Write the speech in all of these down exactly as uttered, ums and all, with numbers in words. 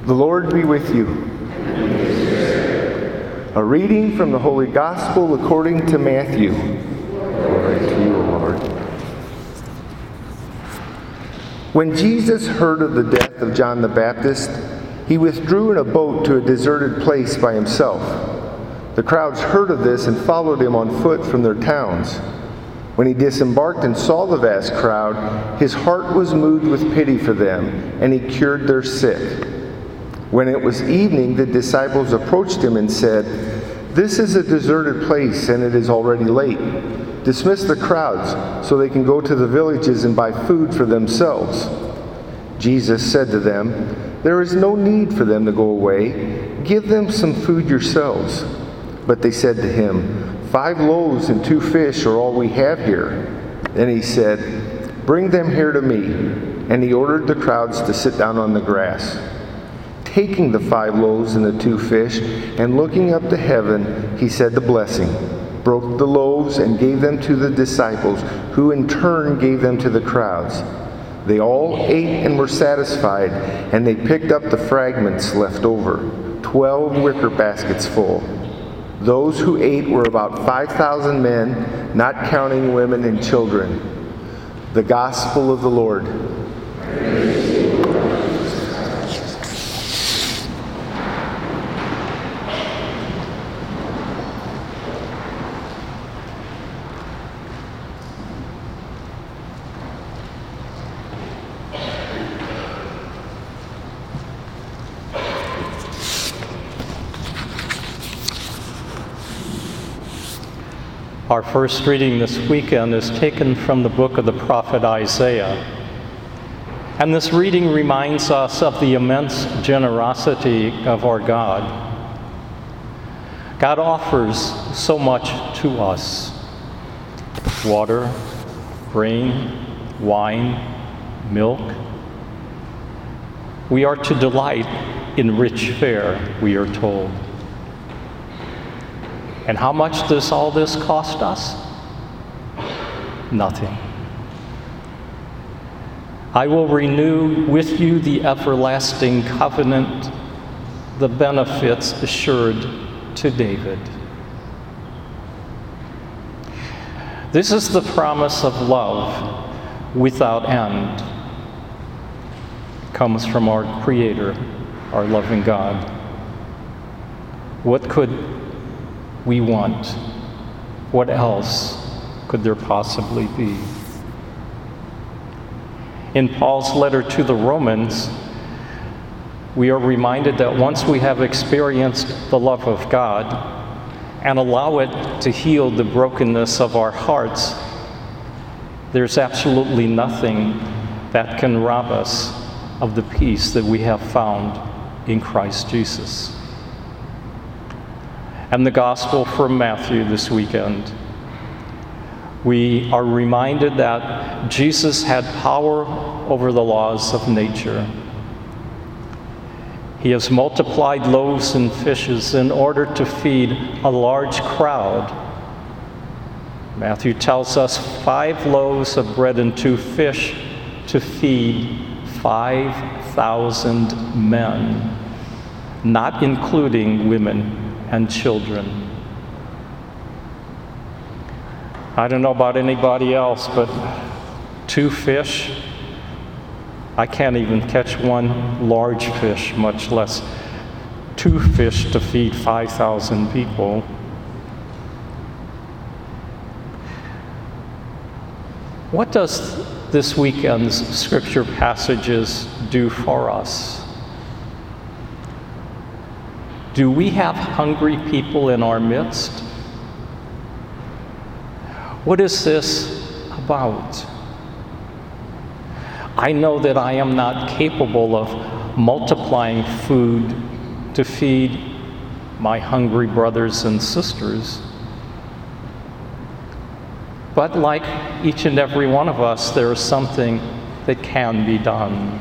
The Lord be with you. A reading from the Holy Gospel according to Matthew. Glory to you, Lord. When Jesus heard of the death of John the Baptist, he withdrew in a boat to a deserted place by himself. The crowds heard of this and followed him on foot from their towns. When he disembarked and saw the vast crowd, his heart was moved with pity for them, and he cured their sick. When it was evening, the disciples approached him and said, "This is a deserted place, and it is already late. Dismiss the crowds so they can go to the villages and buy food for themselves." Jesus said to them, "There is no need for them to go away. Give them some food yourselves." But they said to him, "Five loaves and two fish are all we have here." Then he said, "Bring them here to me." And he ordered the crowds to sit down on the grass. Taking the five loaves and the two fish, and looking up to heaven, he said the blessing, broke the loaves, and gave them to the disciples, who in turn gave them to the crowds. They all ate and were satisfied, and they picked up the fragments left over, twelve wicker baskets full. Those who ate were about five thousand men, not counting women and children. The Gospel of the Lord. Our first reading this weekend is taken from the book of the prophet Isaiah. And this reading reminds us of the immense generosity of our God. God offers so much to us: water, grain, wine, milk. We are to delight in rich fare, we are told. And how much does all this cost us? Nothing. I will renew with you the everlasting covenant, the benefits assured to David. This is the promise of love without end. It comes from our Creator, our loving God. What could we want? What else could there possibly be? In Paul's letter to the Romans, we are reminded that once we have experienced the love of God and allow it to heal the brokenness of our hearts, there's absolutely nothing that can rob us of the peace that we have found in Christ Jesus. And the Gospel from Matthew this weekend, we are reminded that Jesus had power over the laws of nature. He has multiplied loaves and fishes in order to feed a large crowd. Matthew tells us five loaves of bread and two fish to feed five thousand men, not including women and children. I don't know about anybody else, but two fish, I can't even catch one large fish, much less two fish to feed five thousand people. What does this weekend's scripture passages do for us? Do we have hungry people in our midst? What is this about? I know that I am not capable of multiplying food to feed my hungry brothers and sisters. But like each and every one of us, there is something that can be done.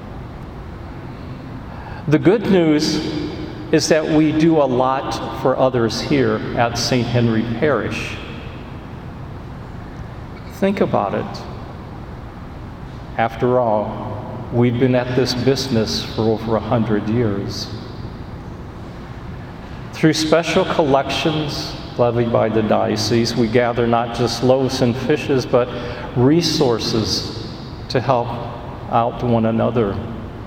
The good news is that we do a lot for others here at Saint Henry Parish. Think about it. After all, We've been at this business for over a hundred years. Through special collections levied by the diocese, we gather not just loaves and fishes, but resources to help out one another.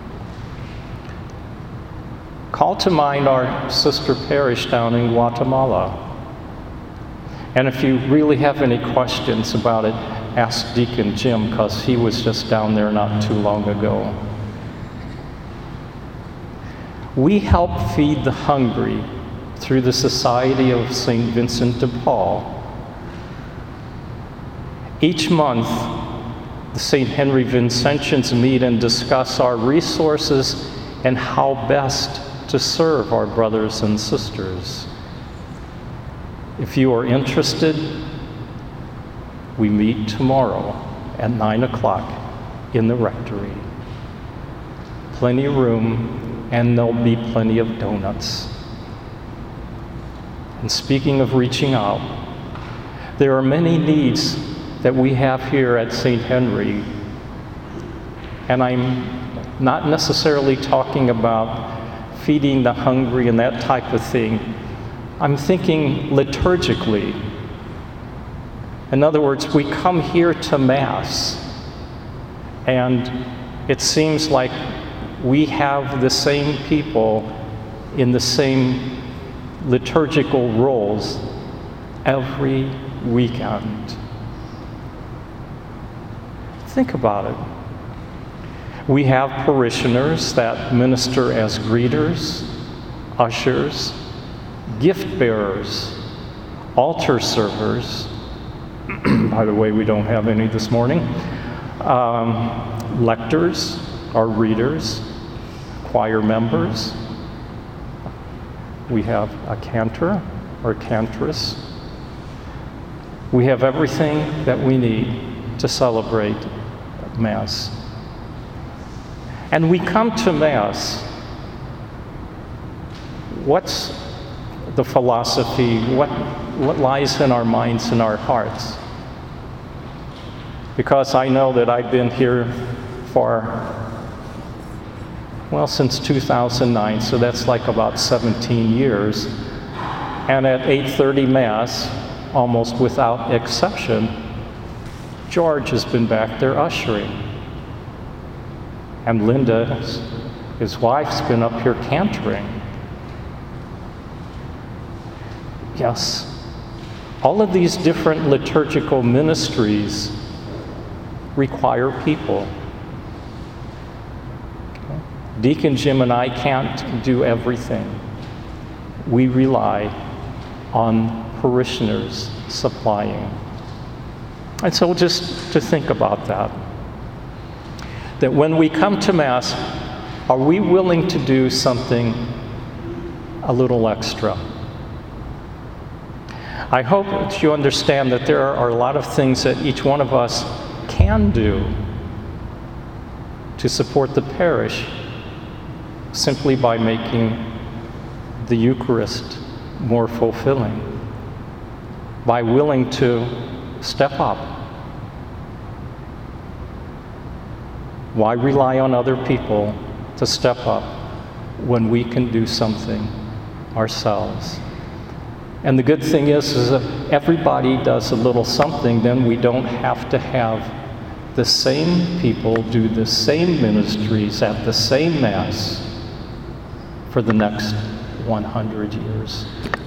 Call to mind our sister parish down in Guatemala. And if you really have any questions about it, ask Deacon Jim, because he was just down there not too long ago. We help feed the hungry through the Society of Saint Vincent de Paul. Each month, the Saint Henry Vincentians meet and discuss our resources and how best to serve our brothers and sisters. If you are interested, we meet tomorrow at nine o'clock in the rectory. Plenty of room, and there'll be plenty of donuts. And speaking of reaching out, there are many needs that we have here at Saint Henry. And I'm not necessarily talking about feeding the hungry and that type of thing. I'm thinking liturgically. In other words, we come here to Mass, and it seems like we have the same people in the same liturgical roles every weekend. Think about it. We have parishioners that minister as greeters, ushers, gift bearers, altar servers. By the way, we don't have any this morning. Um, lectors, our readers, choir members. We have a cantor or cantress. We have everything that we need to celebrate Mass. And we come to Mass. What's the philosophy? What, what lies in our minds and our hearts? Because I know that I've been here for, well, since two thousand nine, so that's like about seventeen years. And at eight thirty Mass, almost without exception, George has been back there ushering. And Linda, his, his wife's been up here cantoring. Yes, all of these different liturgical ministries require people. Okay. Deacon Jim and I can't do everything. We rely on parishioners supplying. And so just to think about that, that when we come to Mass, are we willing to do something a little extra? I hope that you understand that there are a lot of things that each one of us can do to support the parish simply by making the Eucharist more fulfilling, by willing to step up. Why rely on other people to step up when we can do something ourselves? And the good thing is, is if everybody does a little something, then we don't have to have the same people do the same ministries at the same Mass for the next one hundred years.